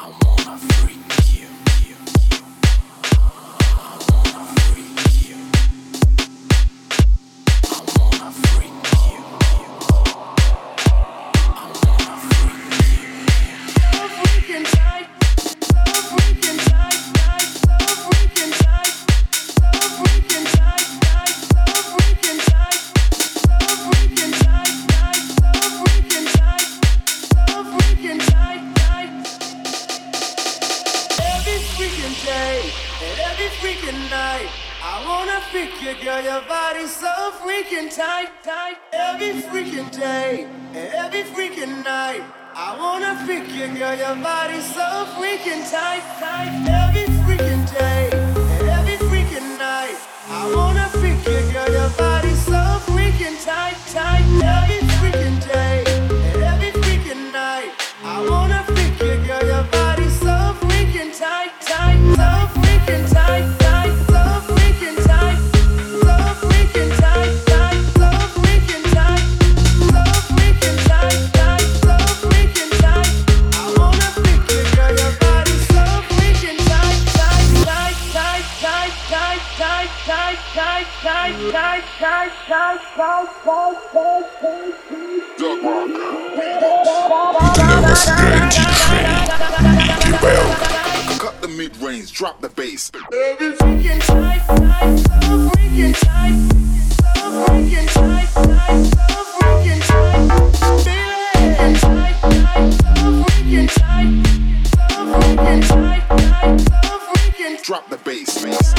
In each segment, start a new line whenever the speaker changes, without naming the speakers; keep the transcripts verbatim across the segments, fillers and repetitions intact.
Drop the bass.
Every freaking tight, tight, so freaking tight, so freaking tight, tight, so freaking tight, feeling tight, tight, so freaking tight, so freaking tight, tight, so freaking.
Drop the bass, bass.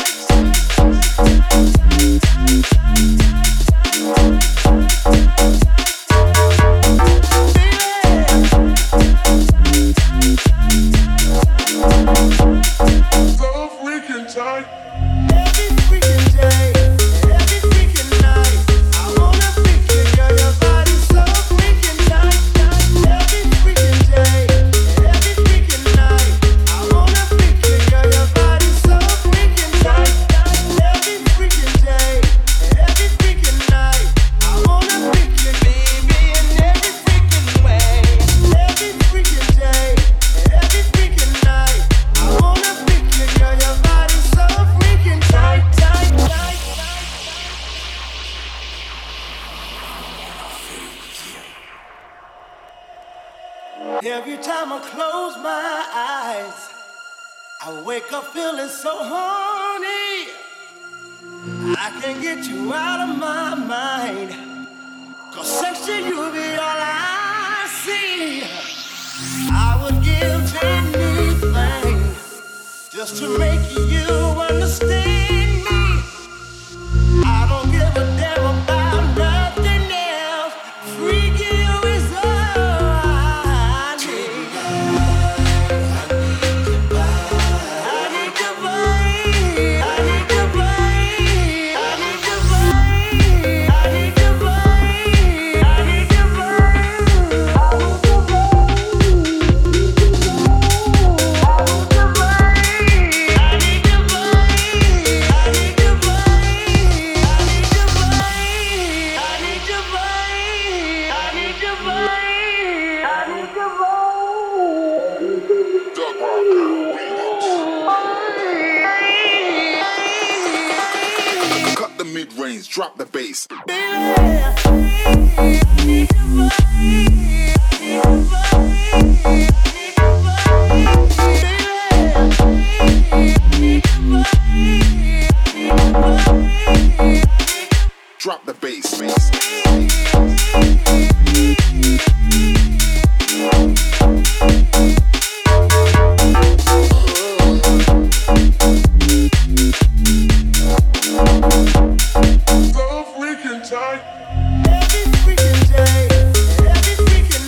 Every time I close my eyes, I wake up feeling so horny. I can't get you out of my mind, 'cause sexy, you be all I see. I would give anything just to make you understand me. I don't give a damn about nothing else. Freak you is all I need. I need your body. I need your body. I need your body. I need your body. I need your body. I need your
Cut the mid-range, drop the bass. Drop the bass, bass.
Every freaking day, every freaking